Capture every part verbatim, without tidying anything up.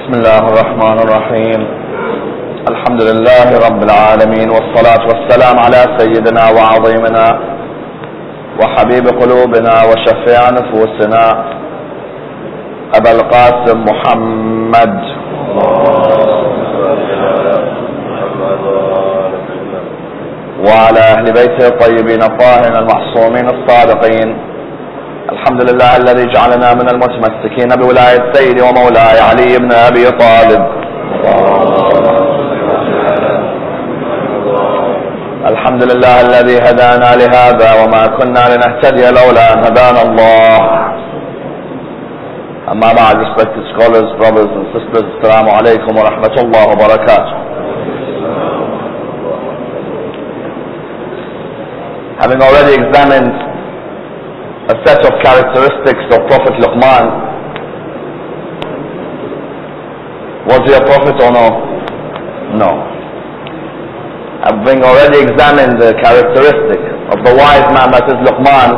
بسم الله الرحمن الرحيم. الحمد لله رب العالمين، والصلاة والسلام على سيدنا وعظيمنا وحبيب قلوبنا وشفيع نفوسنا أبا القاسم محمد وعلى أهل بيته الطيبين الطاهرين المعصومين الصادقين. الحمد لله الذي جعلنا من المتمسكين بولاية سيدي ومولاي علي بن أبي طالب. الحمد لله الذي هدانا لهذا وما كنا لنهتدي لولا أن هدانا الله. أما بعد, respected scholars, brothers and sisters, Assalamu alaikum wa rahmatullahi wa barakatuh. Having already examined a set of characteristics of Prophet Luqman, was he a prophet or no? No. Having already examined the characteristic of the wise man that is Luqman,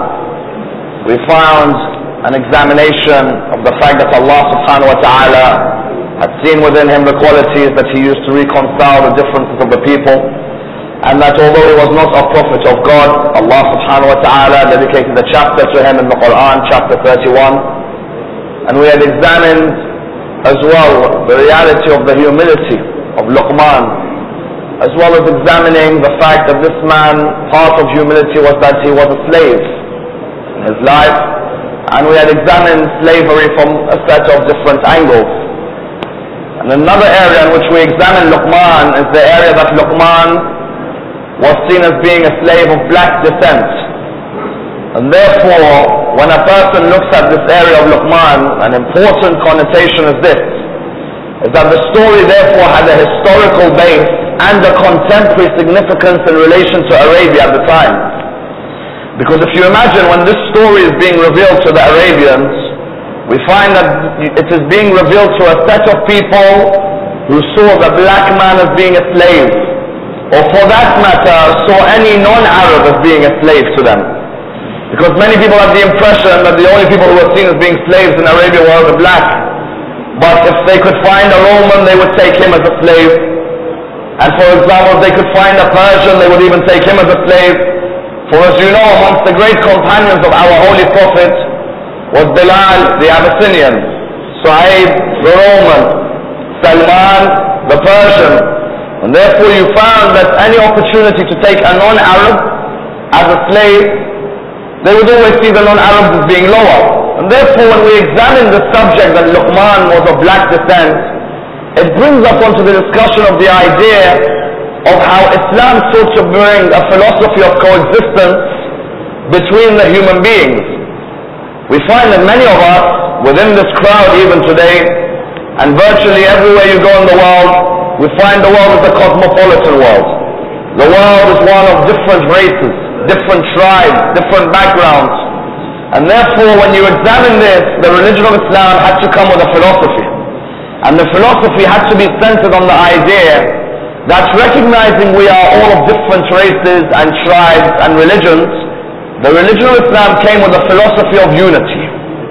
we found an examination of the fact that Allah subhanahu wa ta'ala had seen within him the qualities that he used to reconcile the differences of the people, and that although he was not a prophet of God, Allah subhanahu wa ta'ala dedicated a chapter to him in the Quran, chapter thirty-one, and we had examined as well the reality of the humility of Luqman, as well as examining the fact that this man, part of humility was that he was a slave in his life, and we had examined slavery from a set of different angles. And another area in which we examined Luqman is the area that Luqman was seen as being a slave of black descent. And therefore, when a person looks at this area of Luqman, an important connotation is this, is that the story therefore had a historical base and a contemporary significance in relation to Arabia at the time. Because if you imagine, when this story is being revealed to the Arabians, we find that it is being revealed to a set of people who saw the black man as being a slave, or for that matter, saw any non-Arab as being a slave to them. Because many people have the impression that the only people who were seen as being slaves in Arabia were the black. But if they could find a Roman, they would take him as a slave. And for example, if they could find a Persian, they would even take him as a slave. For as you know, amongst the great companions of our Holy Prophet was Bilal, the Abyssinian, Suhaib, the Roman, Salman, the Persian. And therefore you found that any opportunity to take a non-Arab as a slave, they would always see the non-Arabs as being lower. And therefore when we examine the subject that Luqman was of black descent, it brings us onto the discussion of the idea of how Islam sought to bring a philosophy of coexistence between the human beings. We find that many of us, within this crowd even today, and virtually everywhere you go in the world, we find the world is a cosmopolitan world. The world is one of different races, different tribes, different backgrounds. And therefore when you examine this, the religion of Islam had to come with a philosophy. And the philosophy had to be centered on the idea that recognizing we are all of different races and tribes and religions, the religion of Islam came with a philosophy of unity.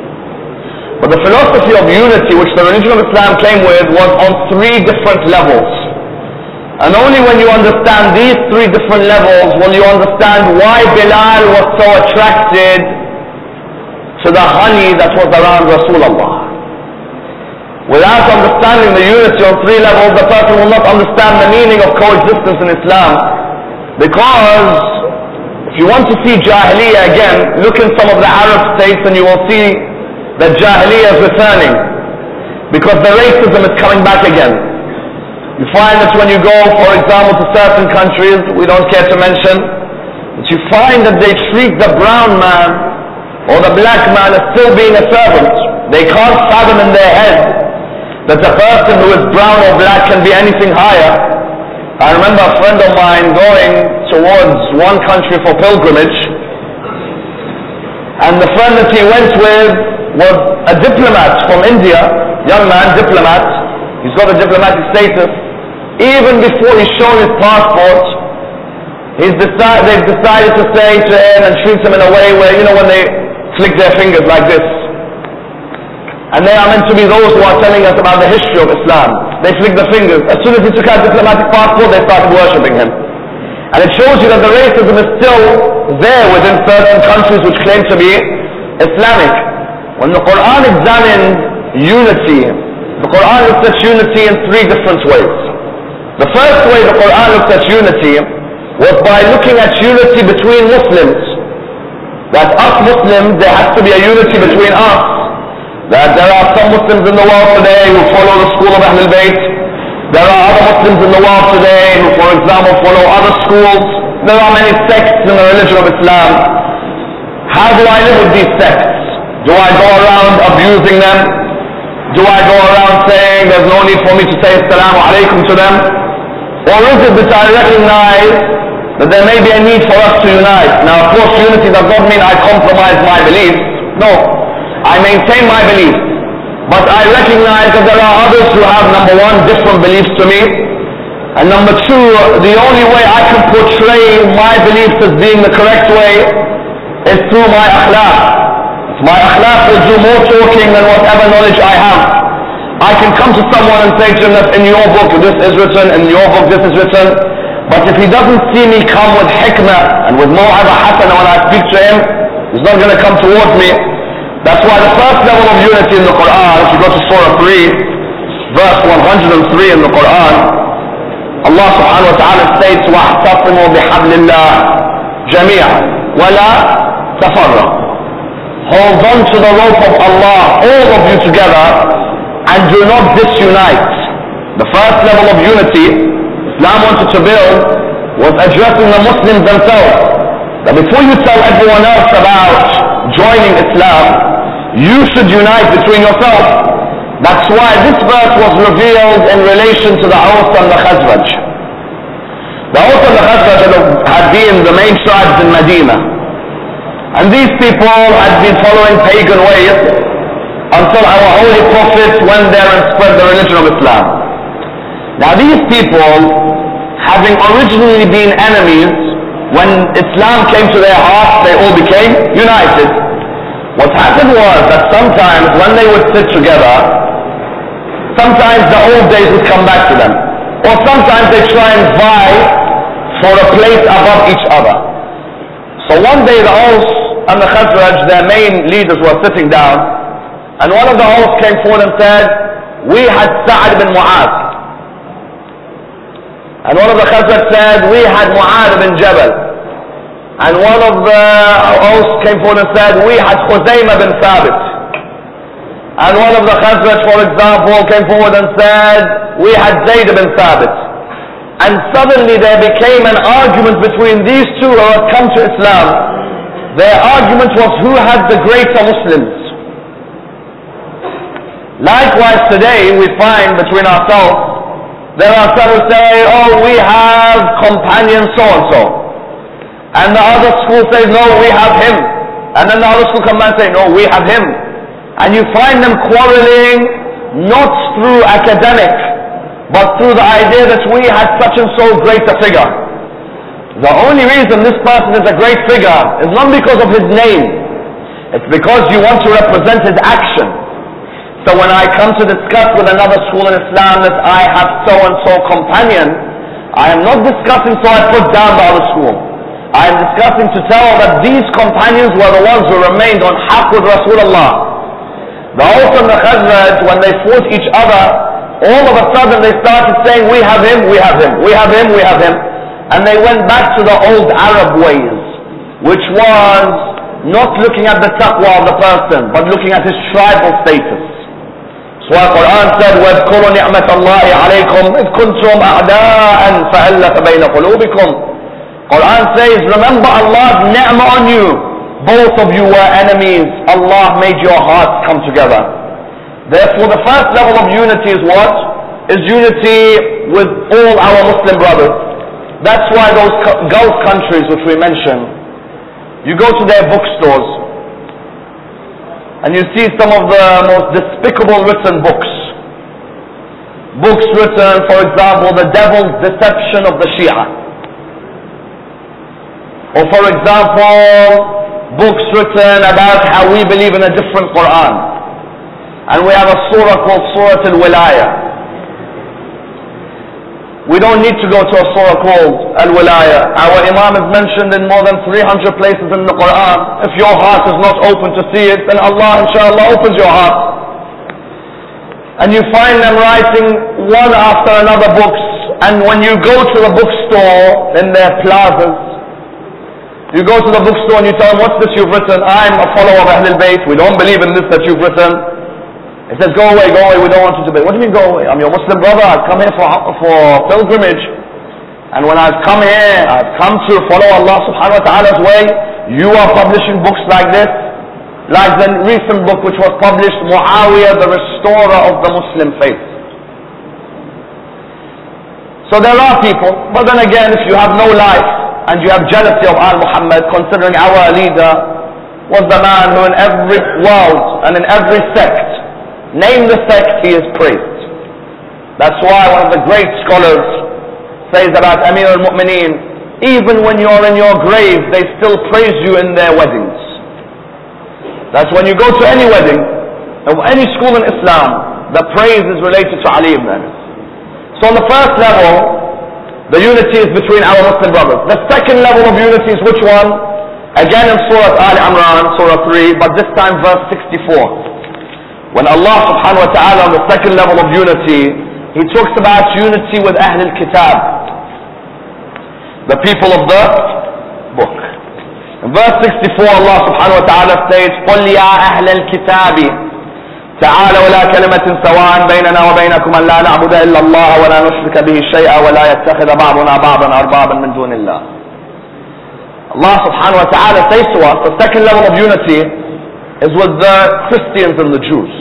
But the philosophy of unity which the religion of Islam came with was on three different levels. And only when you understand these three different levels will you understand why Bilal was so attracted to the honey that was around Rasulullah. Without understanding the unity on three levels, the person will not understand the meaning of coexistence in Islam. Because if you want to see Jahiliyyah again, look in some of the Arab states and you will see that Jahiliyyah is returning, because the racism is coming back again. You find that when you go, for example, to certain countries, we don't care to mention, that you find that they treat the brown man or the black man as still being a servant. They can't fathom in their head that a person who is brown or black can be anything higher. I remember a friend of mine going towards one country for pilgrimage, and the friend that he went with was a diplomat from India, young man, diplomat. He's got a diplomatic status. Even before he's shown his passport, he's decide, they've decided to say to him and treat him in a way where, you know, when they flick their fingers like this. And they are meant to be those who are telling us about the history of Islam. They flick the fingers. As soon as he took out diplomatic passport, they started worshipping him. And it shows you that the racism is still there within certain countries which claim to be Islamic. When the Quran examined unity, the Quran looks at unity in three different ways. The first way the Quran looked at unity was by looking at unity between Muslims. That us Muslims, there has to be a unity between us. That there are some Muslims in the world today who follow the school of Ahlul Bayt. There are other Muslims in the world today who, for example, follow other schools. There are many sects in the religion of Islam. How do I live with these sects? Do I go around abusing them? Do I go around saying there's no need for me to say Assalamu alaikum to them? Or is it that I recognize that there may be a need for us to unite? Now, of course, unity does not mean I compromise my beliefs. No, I maintain my beliefs. But I recognize that there are others who have, number one, different beliefs to me. And number two, the only way I can portray my beliefs as being the correct way is through my akhlaq. My akhlaq will do more talking than whatever knowledge I have. I can come to someone and say to him that in your book this is written, in your book this is written. But if he doesn't see me come with hikmah and with maw'izah hasana when I speak to him, he's not going to come towards me. That's why the first level of unity in the Quran, if you go to Surah three, verse one hundred three in the Quran, Allah subhanahu wa ta'ala states, وَاعْتَصِمُوا بِحَبْلِ اللَّهِ جَمِيعًا وَلَا تَفَرَّقُوا. Hold on to the rope of Allah, all of you together, and do not disunite. The first level of unity Islam wanted to build was addressing the Muslims themselves. That before you tell everyone else about joining Islam, you should unite between yourselves. That's why this verse was revealed in relation to the Aus and the Khazraj. The Aus and the Khazraj had been the main tribes in Medina. And these people had been following pagan ways until our holy prophet went there and spread the religion of Islam. Now these people, having originally been enemies, when Islam came to their hearts, they all became united. What happened was that sometimes when they would sit together, sometimes the old days would come back to them. Or sometimes they try and vie for a place above each other. So one day the Aus and the Khazraj, their main leaders, were sitting down, and one of the Aus came forward and said, we had Sa'ad bin Mu'adh. And one of the Khazraj said, we had Mu'adh bin Jabal. And one of the Aus came forward and said, we had Khuzaymah bin Thabit. And one of the Khazraj, for example, came forward and said, we had Zayd bin Thabit. And suddenly there became an argument between these two who had come to Islam. Their argument was who had the greater Muslims. Likewise today we find between ourselves, there are some who say, oh, we have companion so-and-so. And the other school says, no, we have him. And then the other school come and say, no, we have him. And you find them quarreling not through academic, but through the idea that we had such and so great a figure. The only reason this person is a great figure is not because of his name. It's because you want to represent his action. So when I come to discuss with another school in Islam that I have so-and-so companion, I am not discussing so I put down the other school. I am discussing to tell that these companions were the ones who remained on haqq with Rasulullah. The Aus and the Khazraj, when they fought each other, all of a sudden they started saying, we have him, we have him, we have him, we have him. And they went back to the old Arab ways, which was not looking at the taqwa of the person, but looking at his tribal status. So the Quran said, وَاذْكُرُوا نِعْمَةَ اللَّهِ عَلَيْكُمْ إِذْ كُنْتُمْ أَعْدَاءً فَأَلَّفَ بَيْنَ قُلُوبِكُمْ. Quran says, remember Allah's ni'mah on you. Both of you were enemies. Allah made your hearts come together. Therefore, the first level of unity is what? Is unity with all our Muslim brothers. That's why those Gulf countries which we mentioned, you go to their bookstores, and you see some of the most despicable written books. Books written, for example, The Devil's Deception of the Shia. Or for example, books written about how we believe in a different Quran. And we have a surah called Surah Al-Wilaya. We don't need to go to a surah called Al-Wilaya. Our Imam is mentioned in more than three hundred places in the Quran. If your heart is not open to see it, then Allah inshallah opens your heart. And you find them writing one after another books. And when you go to the bookstore in their plazas, you go to the bookstore and you tell them, what's this you've written? I'm a follower of Ahlul Bayt. We don't believe in this that you've written. It says, go away, go away, we don't want you to be. What do you mean go away? I'm your Muslim brother, I've come here for, for pilgrimage. And when I've come here, I've come to follow Allah subhanahu wa ta'ala's way. You are publishing books like this. Like the recent book which was published, Muawiyah, the restorer of the Muslim faith. So there are people, but then again, if you have no life, and you have jealousy of Al Muhammad, considering our leader was the man who in every world and in every sect, name the sect, he is praised. That's why one of the great scholars says about Amir al-Mu'mineen, even when you're in your grave, they still praise you in their weddings. That's when you go to any wedding, of any school in Islam, the praise is related to Ali ibn Anas. So on the first level, the unity is between our Muslim brothers. The second level of unity is which one? Again in Surah Al Imran, Surah three, but this time verse sixty-four. When Allah subhanahu wa ta'ala on the second level of unity, He talks about unity with Ahl al-Kitab, the people of the book. In verse sixty-four, Allah subhanahu wa ta'ala states, قُلْ يَا أَهْلَ الْكِتَابِ تعالوا إلى كلمة سواء بيننا وبينكم أن لا نعبد إلا الله ولا نشرك به شيئا ولا يتخذ بعضنا بعضا أربابا من دون الله. Allah subhanahu wa ta'ala says to us, the second level of unity is with the Christians and the Jews.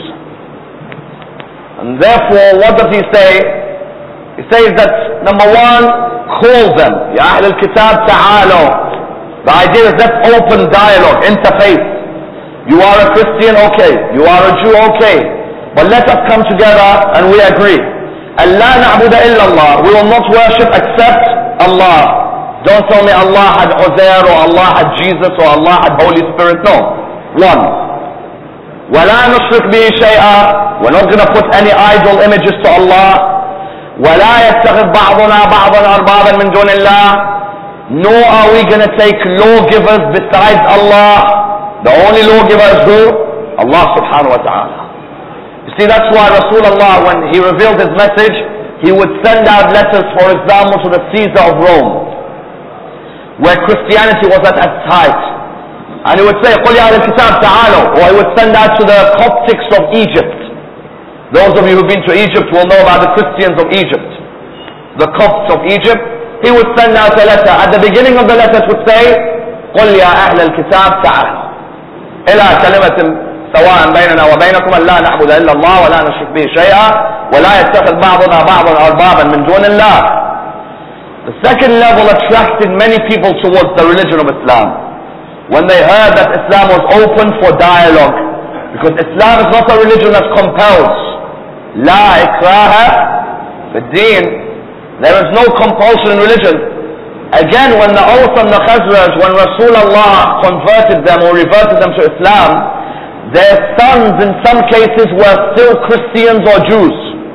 And therefore, what does he say? He says that, number one, call them. Ya Ahl al-Kitab ta'alo. The idea is let's open dialogue, interface. You are a Christian, okay. You are a Jew, okay. But let us come together and we agree. Allah na'budu illa Allah. We will not worship except Allah. Don't tell me Allah had Uzair or Allah had Jesus or Allah had Holy Spirit. No. One. وَلَا نُشْرِكْ بِهِ شَيْئًا. We're not going to put any idol images to Allah. وَلَا يَتَّخِذْ بَعْضُنَا بَعْضًا أَرْبَابًا مِنْ دُونِ اللَّهِ. Nor are we going to take lawgivers besides Allah. The only lawgiver is who? Allah subhanahu wa ta'ala. You see, that's why Rasulullah, when he revealed his message, he would send out letters, for example, to the Caesar of Rome, where Christianity was at its height. And he would say, قُلْ يَا أَهْلَ الْكِتَابِ تَعَالَوْا. Or he would send out to the Coptics of Egypt. Those of you who've been to Egypt will know about the Christians of Egypt. The Copts of Egypt. He would send out a letter. At the beginning of the letter it would say, قُلْ يَا أَهْلَ الْكِتَابِ تَعَالَوْا إلى كلمة سواء بيننا وبينكم أن لا نعبد إلا الله ولا نشرك به شيئا ولا يتخذ بعضنا بعضا أربابا من دون الله. The second level attracted many people towards the religion of Islam when they heard that Islam was open for dialogue, because Islam is not a religion that compels. لا إكراه في الدين. There is no compulsion in religion. Again, when the Aus and the Khazraj, when Rasulullah converted them or reverted them to Islam, their sons in some cases were still Christians or Jews.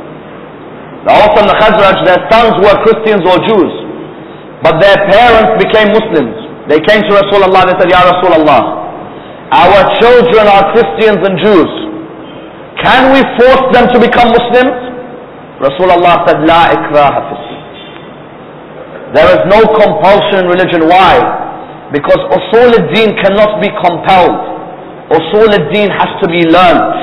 The Aus and the Khazraj, their sons were Christians or Jews. But their parents became Muslims. They came to Rasulullah and they said, Ya Rasulullah, our children are Christians and Jews. Can we force them to become Muslims? Rasulullah said, La ikraha fi. There is no compulsion in religion. Why? Because usul al-deen cannot be compelled. Usul al-deen has to be learnt.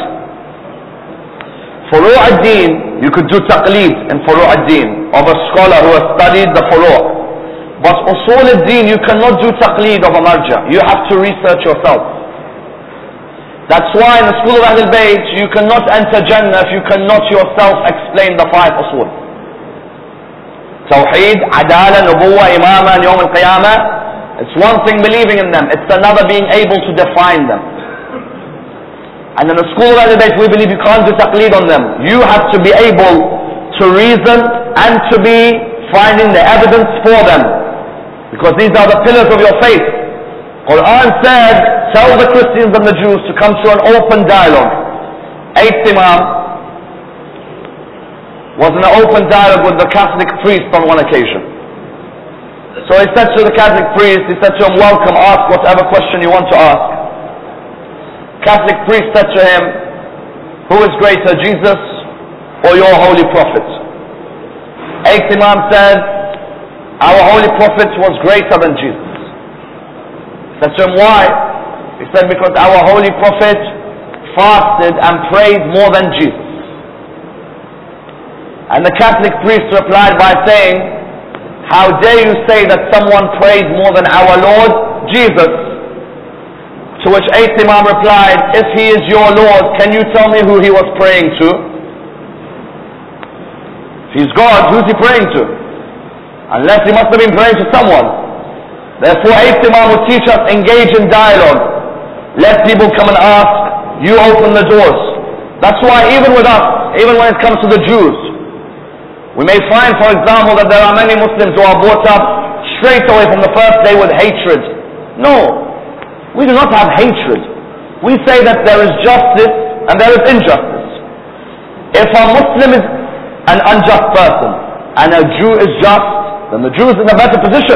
Furu' al-deen, you could do taqleed in furu' al-deen of a scholar who has studied the furu'. But usul al-deen, you cannot do taqleed of a marja. You have to research yourself. That's why in the school of Ahlul Bayt, you cannot enter Jannah if you cannot yourself explain the five usul. Tawheed, Adala, Nubuwa, Imama, and Yawm al-Qiyamah. It's one thing believing in them. It's another being able to define them. And in the school of Ahlul Bayt, we believe you can't do taqleed on them. You have to be able to reason and to be finding the evidence for them. Because these are the pillars of your faith. Quran said, tell the Christians and the Jews to come to an open dialogue. eighth Imam, was in an open dialogue with the Catholic priest on one occasion. So he said to the Catholic priest, he said to him, welcome, ask whatever question you want to ask. Catholic priest said to him, who is greater, Jesus or your holy prophet? Eighth Imam said, our holy prophet was greater than Jesus. He said to him, why? He said, because our holy prophet fasted and prayed more than Jesus. And the Catholic priest replied by saying, how dare you say that someone prayed more than our Lord Jesus? To which eighth Imam replied, if he is your Lord, can you tell me who he was praying to? If he's God, who's he praying to? Unless he must have been praying to someone. Therefore eighth Imam would teach us, engage in dialogue. Let people come and ask, you open the doors. That's why even with us, even when it comes to the Jews, we may find, for example, that there are many Muslims who are brought up straight away from the first day with hatred. No, we do not have hatred. We say that there is justice and there is injustice. If a Muslim is an unjust person and a Jew is just, then the Jew is in a better position.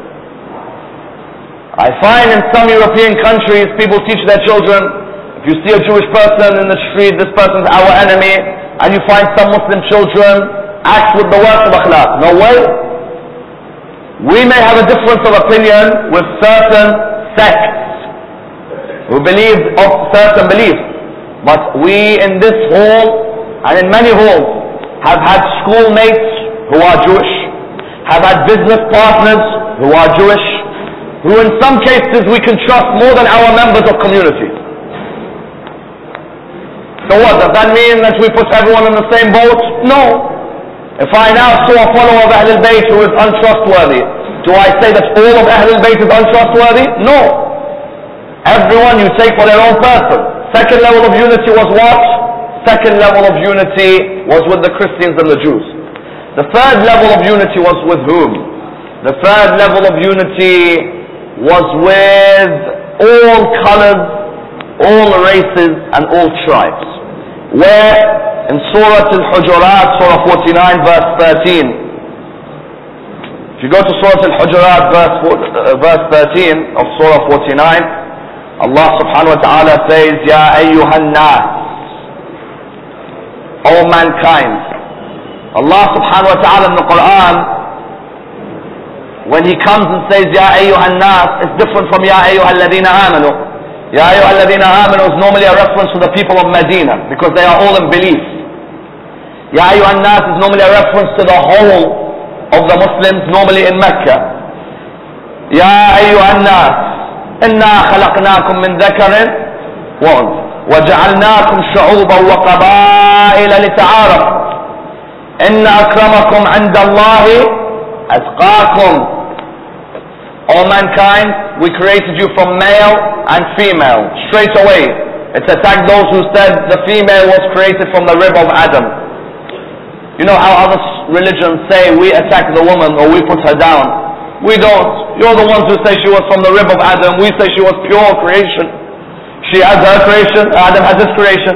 I find in some European countries, people teach their children, if you see a Jewish person in the street, this person's our enemy, and you find some Muslim children act with the worst of akhlaq. No way. We may have a difference of opinion with certain sects who believe of certain beliefs, but we in this hall and in many halls have had schoolmates who are Jewish, have had business partners who are Jewish, who in some cases we can trust more than our members of community. So what, does that mean that we put everyone in the same boat? No. If I now saw a follower of Ahlul Bayt who is untrustworthy, do I say that all of Ahlul Bayt is untrustworthy? No. Everyone you take for their own person. Second level of unity was what? Second level of unity was with the Christians and the Jews. The third level of unity was with whom? The third level of unity was with all colors, all races and all tribes. Where in Surah Al-Hujurat, Surah forty-nine, verse thirteen. If you go to Surah Al-Hujurat, verse, uh, verse thirteen of Surah forty-nine, Allah subhanahu wa ta'ala says, Ya ayyuhan nas, O mankind. Allah subhanahu wa ta'ala in the Quran, when He comes and says, Ya ayyuhan nas, it's different from Ya ayyuhal ladina amanu. Ya ayyuhal ladina amanu is normally a reference to the people of Medina, because they are all in belief. Ya ayyuhan nas is normally a reference to the whole of the Muslims, normally in Mecca. Ya ayyuhan nas, inna khalaqnakum min dhakarin wa untha وجعلناكم شعوبا وقبائل لتعارفوا إن أكرمكم عند الله أتقاكم. O mankind, we created you from male and female. Straight away, it attacked those who said the female was created from the rib of Adam. You know how other religions say we attack the woman or we put her down. We don't. You're the ones who say she was from the rib of Adam. We say she was pure creation. She has her creation, Adam has his creation.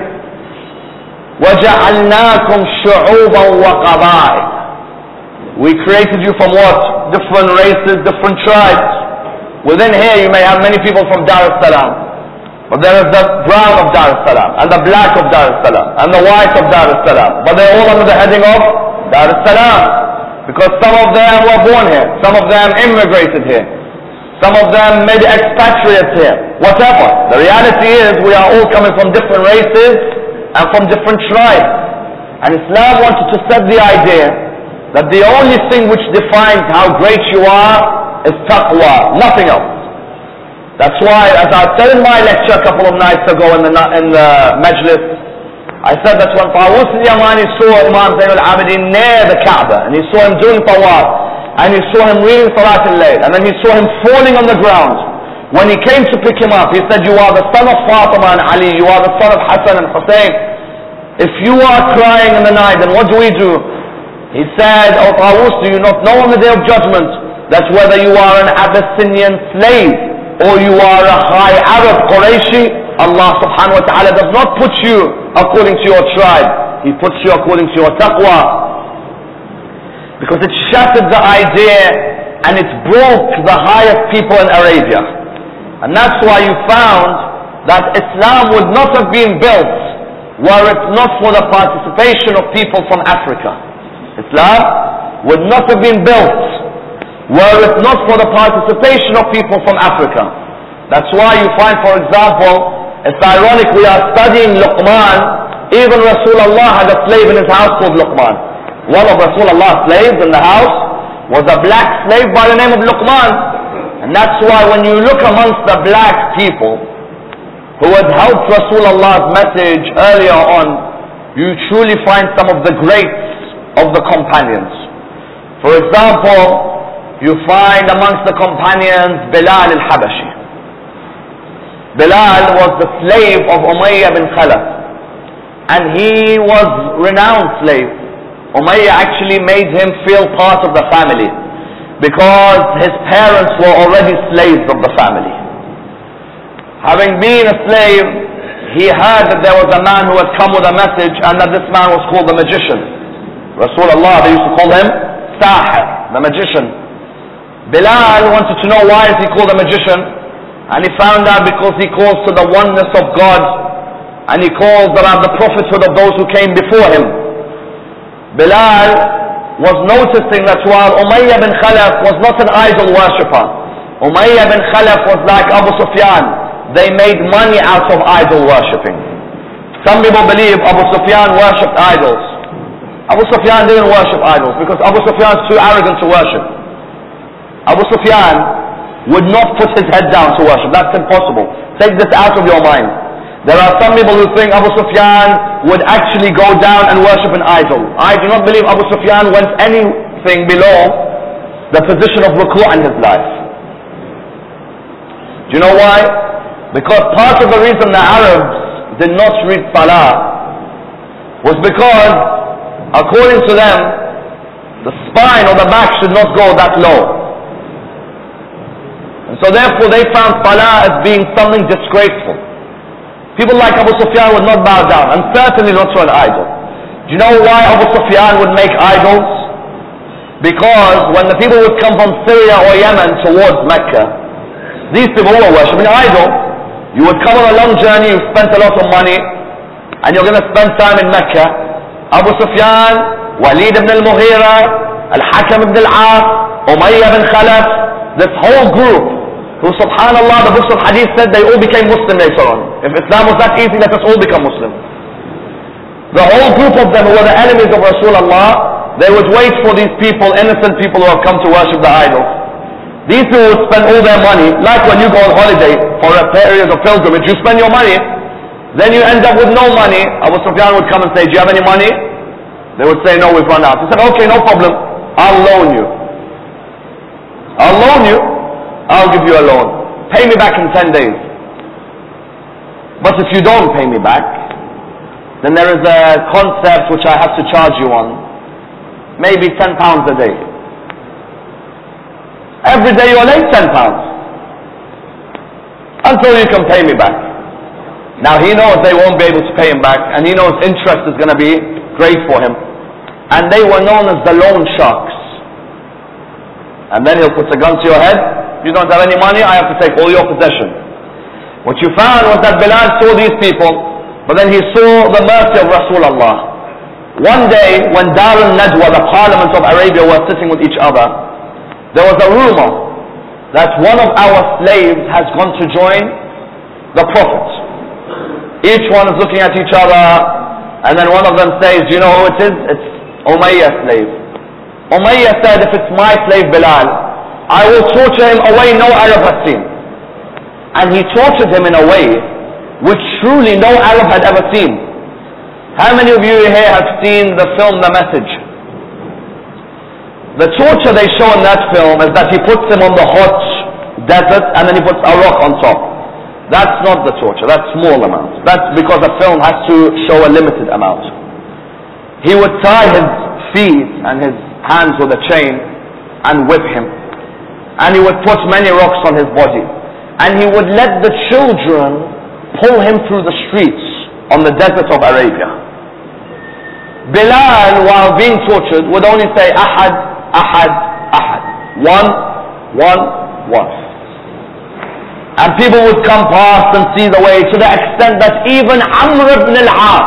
وَجَعَلْنَاكُمْ شُعُوبًا وَقَبَائِلَ. We created you from what? Different races, different tribes. Within here you may have many people from Dar es Salaam. But there is the brown of Dar es Salaam, and the black of Dar es Salaam, and the white of Dar es Salaam. But they're all under the heading of Dar es Salaam. Because some of them were born here, some of them immigrated here. Some of them made expatriates here. Whatever. The reality is we are all coming from different races and from different tribes. And Islam wanted to set the idea that the only thing which defines how great you are is taqwa, nothing else. That's why, as I said in my lecture a couple of nights ago in the, in the majlis, I said that when Tawus al-Yamani saw Imam Zayn al-Abidin near the Kaaba, and he saw him doing tawaf, and he saw him reading Salat al-Layl, and then he saw him falling on the ground. When he came to pick him up, he said, you are the son of Fatima and Ali, you are the son of Hassan and Hussein. If you are crying in the night, then what do we do? He said, O Tawus, do you not know on the day of judgment that whether you are an Abyssinian slave or you are a high Arab Qurayshi, Allah subhanahu wa ta'ala does not put you according to your tribe. He puts you according to your taqwa. Because it shattered the idea and it broke the highest people in Arabia. And that's why you found that Islam would not have been built were it not for the participation of people from Africa. Islam would not have been built were it not for the participation of people from Africa. That's why you find, for example, it's ironic we are studying Luqman. Even Rasulullah had a slave in his house called Luqman. One of Rasulullah's slaves in the house was a black slave by the name of Luqman. And that's why when you look amongst the black people who had helped Rasulullah's message earlier on, you truly find some of the greats of the companions. For example, you find amongst the companions Bilal al-Habashi. Bilal was the slave of Umayyah bin Khalaf, and he was renowned slave. Umayyah actually made him feel part of the family because his parents were already slaves of the family. Having been a slave, he heard that there was a man who had come with a message and that this man was called the magician. Rasulullah, they used to call him Sahir, the magician. Bilal wanted to know why is he called a magician. And he found out because he calls to the oneness of God, and he calls around the prophethood of those who came before him. Bilal was noticing that while Umayyah bin Khalaf was not an idol worshipper, Umayyah bin Khalaf was like Abu Sufyan. They made money out of idol worshipping. Some people believe Abu Sufyan worshipped idols. Abu Sufyan didn't worship idols because Abu Sufyan is too arrogant to worship. Abu Sufyan would not put his head down to worship. That's impossible. Take this out of your mind. There are some people who think Abu Sufyan would actually go down and worship an idol. I do not believe Abu Sufyan went anything below the position of ruku' in his life. Do you know why? Because part of the reason the Arabs did not read Salah was because, according to them, the spine or the back should not go that low. And so therefore they found Salah as being something disgraceful. People like Abu Sufyan would not bow down, and certainly not to an idol. Do you know why Abu Sufyan would make idols? Because when the people would come from Syria or Yemen towards Mecca, these people were worshipping idols. You would come on a long journey, you spent a lot of money, and you're going to spend time in Mecca. Abu Sufyan, Walid ibn al-Mughira, Al-Hakam ibn al-As, Umayyah bin Khalaf, this whole group, who subhanallah, the books of hadith said they all became Muslim later on. If Islam was that easy, let us all become Muslim. The whole group of them who were the enemies of Rasulullah, they would wait for these people, innocent people who have come to worship the idols. These people would spend all their money, like when you go on holiday for a period of pilgrimage, you spend your money, then you end up with no money. Abu Sufyan would come and say, do you have any money? They would say, no, we've run out. He said, okay, no problem, I'll loan you. I'll loan you, I'll give you a loan. Pay me back in ten days. But if you don't pay me back, then there is a concept which I have to charge you on. Maybe ten pounds a day. Every day you're late, ten pounds. Until you can pay me back. Now he knows they won't be able to pay him back, and he knows interest is going to be great for him. And they were known as the loan sharks. And then he'll put a gun to your head. You don't have any money, I have to take all your possessions. What you found was that Bilal saw these people, but then he saw the mercy of Rasulullah. One day, when Dar al-Nadwa, the parliament of Arabia, were sitting with each other, there was a rumor that one of our slaves has gone to join the Prophet. Each one is looking at each other, and then one of them says, do you know who it is? It's Umayyah's slave. Umayyah said, if it's my slave Bilal, I will torture him a way no Arab has seen. And he tortured him in a way which truly no Arab had ever seen. How many of you here have seen the film The Message? The torture they show in that film is that he puts him on the hot desert and then he puts a rock on top. That's not the torture, that's small amount. That's because the film has to show a limited amount. He would tie his feet and his hands with a chain and whip him. And he would put many rocks on his body. And he would let the children pull him through the streets on the desert of Arabia. Bilal, while being tortured, would only say, Ahad, Ahad, Ahad. One, one, one. And people would come past and see the way, to the extent that even Amr ibn al-As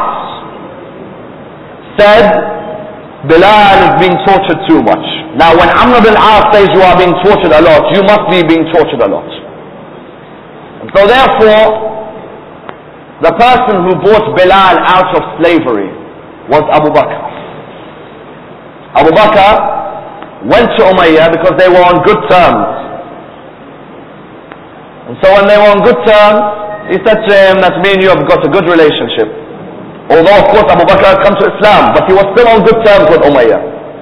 said, Bilal is being tortured too much. Now when Amr ibn al-As says you are being tortured a lot, you must be being tortured a lot. And so therefore, the person who brought Bilal out of slavery was Abu Bakr. Abu Bakr went to Umayyah because they were on good terms. And so when they were on good terms, he said to him that me and you have got a good relationship. Although of course Abu Bakr had come to Islam, but he was still on good terms with Umayyah.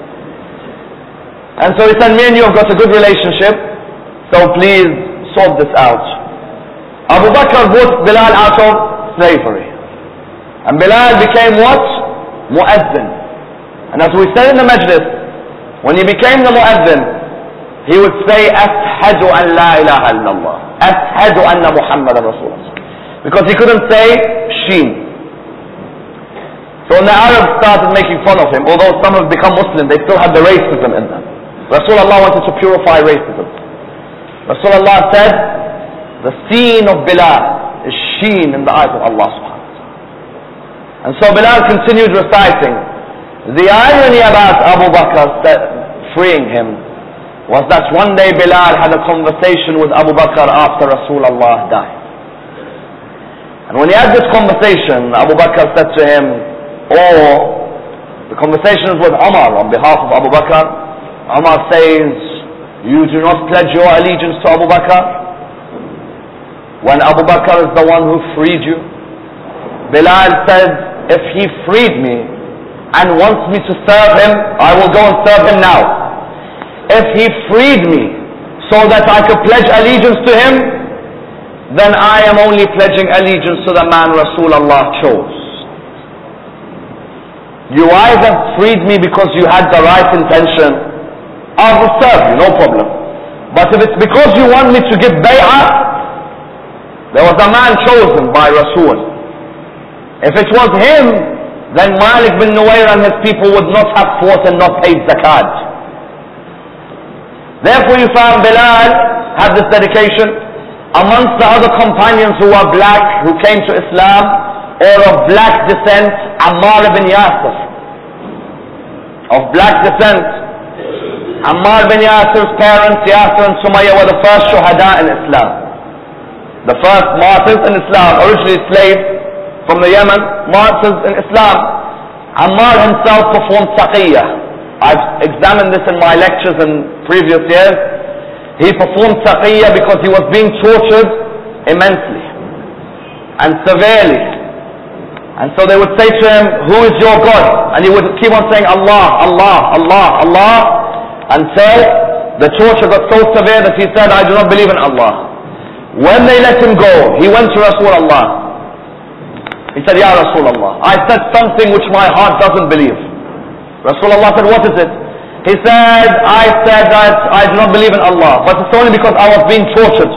And so he said, me and you have got a good relationship, so please sort this out. Abu Bakr brought Bilal out of slavery. And Bilal became what? Mu'adhin. And as we said in the majlis, when he became the Mu'adhin, he would say, Ashhadu an la ilaha illallah. Ashhadu anna Muhammadan Rasulullah. Because he couldn't say Sheen. So when the Arabs started making fun of him, although some have become Muslim, they still had the racism in them. Rasulullah wanted to purify racism. Rasulullah said, the seen of Bilal is Sheen in the eyes of Allah subhanahu wa ta'ala. And so Bilal continued reciting. The irony about Abu Bakr freeing him was that one day Bilal had a conversation with Abu Bakr after Rasulullah died. And when he had this conversation, Abu Bakr said to him, oh, the conversation is with Umar on behalf of Abu Bakr. Umar says, you do not pledge your allegiance to Abu Bakr when Abu Bakr is the one who freed you. Bilal said, if he freed me and wants me to serve him, I will go and serve him now. If he freed me so that I could pledge allegiance to him, then I am only pledging allegiance to the man Rasulullah chose. You either freed me because you had the right intention, I will serve you, no problem. But if it's because you want me to give bay'ah, there was a man chosen by Rasul. If it was him, then Malik bin Nuwayr and his people would not have fought and not paid zakat. Therefore you found Bilal had this dedication. Amongst the other companions who were black, who came to Islam, or of black descent, Ammar ibn Yasir. Of black descent, Ammar ibn Yasir's parents, Yasir and Sumayya, were the first shuhada in Islam. The first martyrs in Islam, originally slaves from the Yemen, martyrs in Islam. Ammar himself performed taqiyya. I've examined this in my lectures in previous years. He performed taqiyya because he was being tortured immensely and severely. And so they would say to him, who is your God? And he would keep on saying, Allah, Allah, Allah, Allah, until the torture got so severe that he said, I do not believe in Allah. When they let him go, he went to Rasulullah. He said, Ya Rasulullah, I said something which my heart doesn't believe. Rasulullah said, what is it? He said, I said that I do not believe in Allah, but it's only because I was being tortured.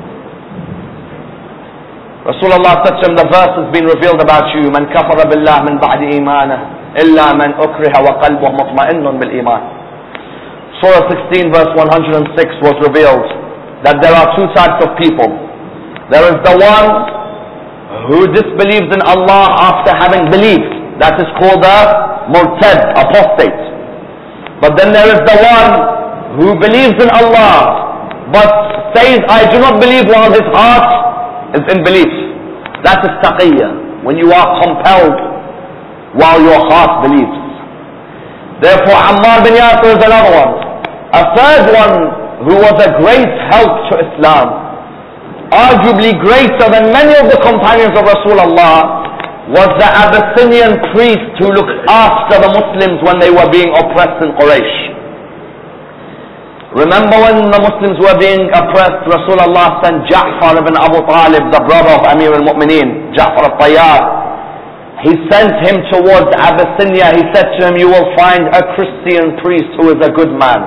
Rasulullah said to him, the verse has been revealed about you. Man kafara billah min ba'di imanah illa man ukriha wa qalbuhu mutma'innun bil iman. Surah sixteen verse one hundred six was revealed that there are two types of people. There is the one who disbelieves in Allah after having believed. That is called a murtad, apostate. But then there is the one who believes in Allah, but says, I do not believe while his heart is in belief. That is taqiyya, when you are compelled while your heart believes. Therefore Ammar bin Yasir is another one. A third one who was a great help to Islam, arguably greater than many of the companions of Rasulullah, was the Abyssinian priest who looked after the Muslims when they were being oppressed in Quraysh. Remember when the Muslims were being oppressed, Rasulullah sent Ja'far ibn Abu Talib, the brother of Amir al-Mu'mineen, Ja'far al-Tayyar. He sent him towards Abyssinia. He said to him, you will find a Christian priest who is a good man.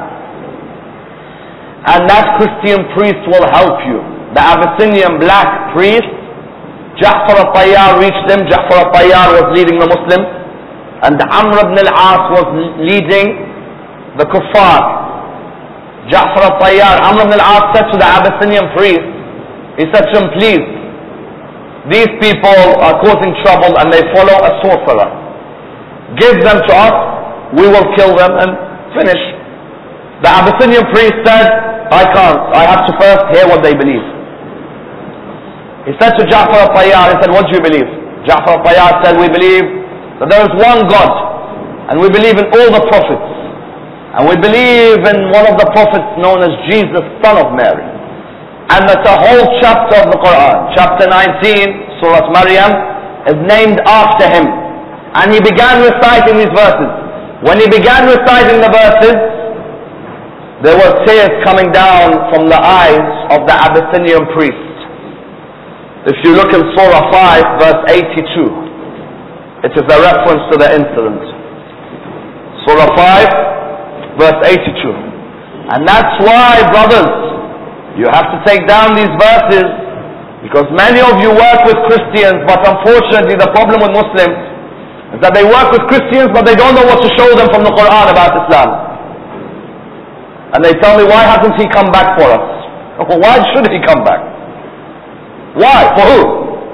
And that Christian priest will help you. The Abyssinian black priest Ja'far al-Tayyar reached him. Ja'far al-Tayyar was leading the Muslims, and Amr ibn al-As was leading the kuffar. Ja'far al-Tayyar, Amr ibn al-As said to the Abyssinian priest, he said to him, please, these people are causing trouble and they follow a sorcerer. Give them to us, we will kill them and finish. The Abyssinian priest said, I can't, I have to first hear what they believe. He said to Ja'far al-Tayyar, he said, what do you believe? Ja'far al-Tayyar said, we believe that there is one God, and we believe in all the prophets, and we believe in one of the prophets known as Jesus, son of Mary, and that the whole chapter of the Quran, chapter nineteen, Surah Maryam, is named after him. And he began reciting these verses. When he began reciting the verses, there were tears coming down from the eyes of the Abyssinian priest. If you look in Surah five, verse eighty-two, it is a reference to the incident. Surah five, verse eighty-two. And that's why, brothers, you have to take down these verses, because many of you work with Christians, but unfortunately the problem with Muslims is that they work with Christians, but they don't know what to show them from the Quran about Islam. And they tell me, why hasn't he come back for us? Well, why should he come back? Why? For who?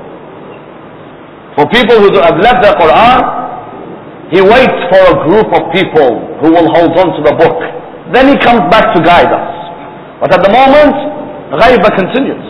For people who have left their Quran. He waits for a group of people who will hold on to the book. Then he comes back to guide us. But at the moment, ghaiba continues.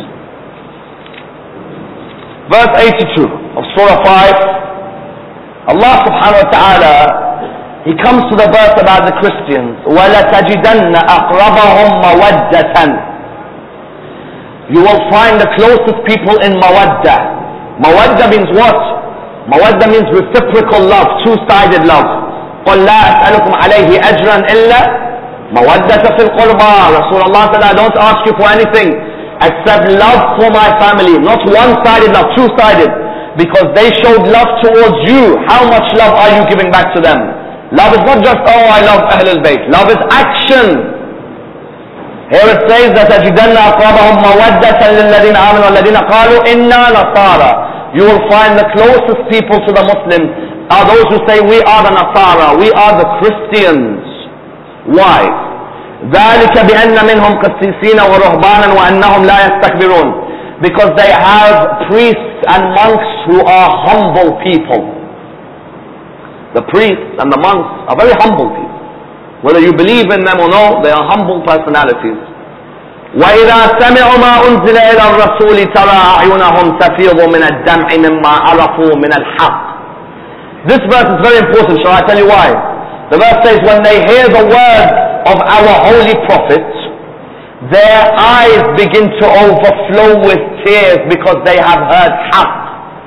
Verse eighty-two of Surah five, Allah subhanahu wa ta'ala, He comes to the verse about the Christians. وَلَتَجِدَنَّ أَقْرَبَهُمْ مَوَدَّةً. You will find the closest people in mawadda. Mawadda means what? Mawadda means reciprocal love, two-sided love. قُلْ لَا أَسْأَلُكُمْ عَلَيْهِ أَجْرًا إِلَّا مَوَدَّةَ فِي الْقُرْبَى. Rasulullah said, I don't ask you for anything except love for my family. Not one-sided love, two-sided. Because they showed love towards you. How much love are you giving back to them? Love is not just, oh, I love Ahlul Bayt. Love is action. Here it says that تَجِدَنَّ أَقْرَبَهُمْ مَوَدَّةً لِلَّذِينَ آمَنُوا وَالَّذِينَ قَالُوا إِنَّا نَصَارَى. You will find the closest people to the Muslims are those who say, we are the Nasara, we are the Christians. Why? ذَلِكَ بِأَنَّ مِنْهُمْ قَسِّيسِينَ وَرُهْبَانًا وَأَنَّهُمْ لَا يَسْتَكْبِرُونَ. Because they have priests and monks who are humble people. The priests and the monks are very humble people. Whether you believe in them or no, they are humble personalities. وَإِذَا سَمِعُوا مَا أُنزِلَ إِلَى الرَّسُولِ تَرَى أَعْيُنَهُمْ تَفِيضُ مِنَ الدَّمْعِ مِمَّا عَرَفُوا مِنَ الْحَقِّ. This verse is very important. Shall I tell you why? The verse says, when they hear the words of our holy prophets, their eyes begin to overflow with tears because they have heard haqq.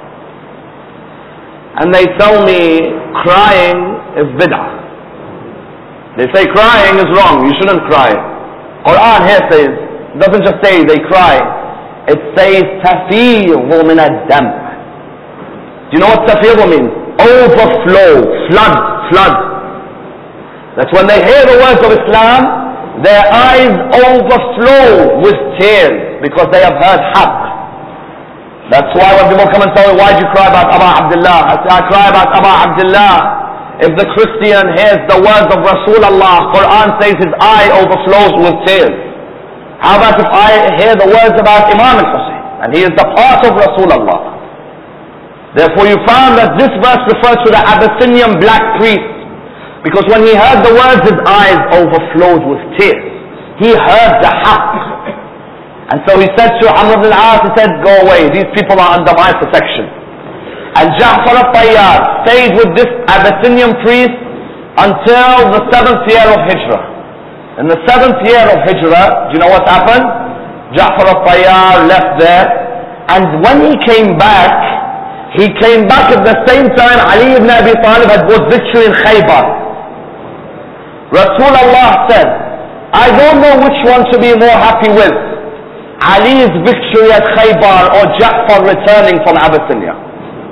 And they tell me crying is bid'ah. They say crying is wrong, you shouldn't cry. Quran here says, it doesn't just say they cry, it says تَفِيضُ مِنَ الدَّمْ. Do you know what تَفِيضُ means? Overflow, flood, flood. That's when they hear the words of Islam, their eyes overflow with tears because they have heard haqq. That's why when people come and tell me, why do you cry about Aba Abdullah? I say, I cry about Aba Abdullah. If the Christian hears the words of Rasulullah, Quran says his eye overflows with tears. How about if I hear the words about Imam al-Hussein, and he is the part of Rasulullah? Therefore you found that this verse refers to the Abyssinian black priest, because when he heard the words, his eyes overflowed with tears. He heard the haqq. And so he said to Amr ibn al-As, he said, go away, these people are under my protection. And Ja'far al-Tayyar stayed with this Abyssinian priest until the seventh year of Hijrah. In the seventh year of Hijrah, do you know what happened? Ja'far al-Tayyar left there, and when he came back, he came back at the same time Ali ibn Abi Talib had bought victory in Khaybar. Rasulullah said, I don't know which one to be more happy with, Ali's victory at Khaybar or Ja'far returning from Abyssinia.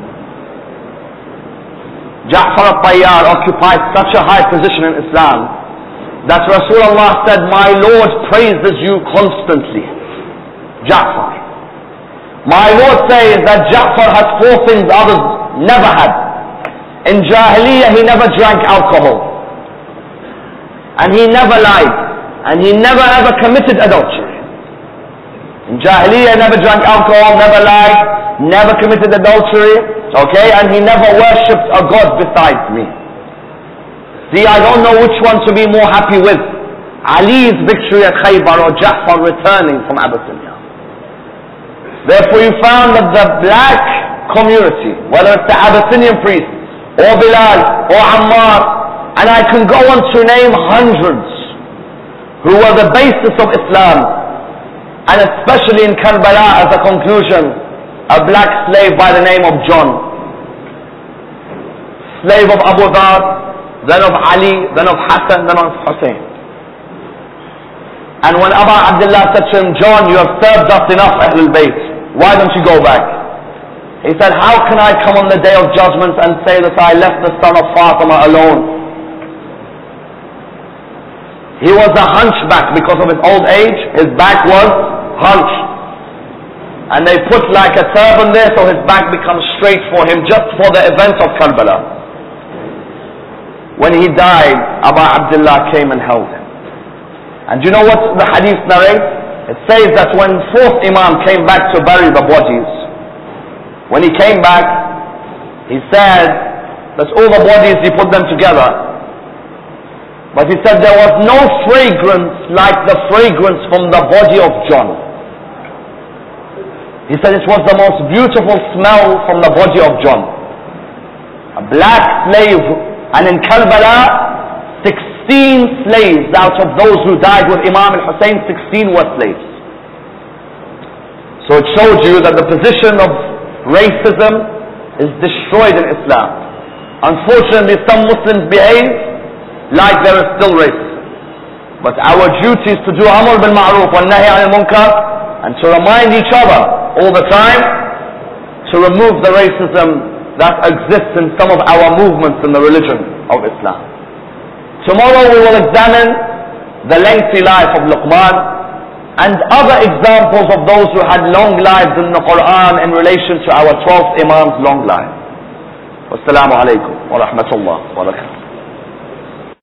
Ja'far al-Tayyar occupied such a high position in Islam that Rasulullah said, my Lord praises you constantly, Ja'far. My Lord says that Ja'far has four things others never had. In Jahiliyyah he never drank alcohol. And he never lied. And he never ever committed adultery. In Jahiliyyah he never drank alcohol, never lied, never committed adultery. Okay, and he never worshipped a god besides me. See, I don't know which one to be more happy with. Ali's victory at Khaybar or Ja'far returning from Abyssinia. Therefore you found that the black community, whether it's the Abyssinian priests, or Bilal, or Ammar, and I can go on to name hundreds, who were the basis of Islam, and especially in Karbala as a conclusion, a black slave by the name of John, slave of Abu Dhar, then of Ali, then of Hassan, then of Hussein. And when Abu Abdullah said to him, John, you have served us enough, Ahlul Bayt, why don't you go back? He said, how can I come on the day of judgment and say that I left the son of Fatima alone? He was a hunchback because of his old age. His back was hunched. And they put like a turban there so his back becomes straight for him just for the event of Karbala. When he died, Abu Abdullah came and held him. And you know what the hadith narrates? It says that when fourth Imam came back to bury the bodies, when he came back, he said that all the bodies, he put them together. But he said there was no fragrance like the fragrance from the body of John. He said it was the most beautiful smell from the body of John. A black slave, and in Karbala, sixteen slaves out of those who died with Imam al-Hussein, sixteen were slaves. So it showed you that the position of racism is destroyed in Islam. Unfortunately, some Muslims behave like there is still racism. But our duty is to do Amr bil Ma'ruf wa Nahi anil Munkar, and to remind each other all the time to remove the racism that exists in some of our movements in the religion of Islam. Tomorrow we will examine the lengthy life of Luqman and other examples of those who had long lives in the Quran in relation to our twelfth Imam's long life. Wassalamu alaikum wa rahmatullah wa barakatuh.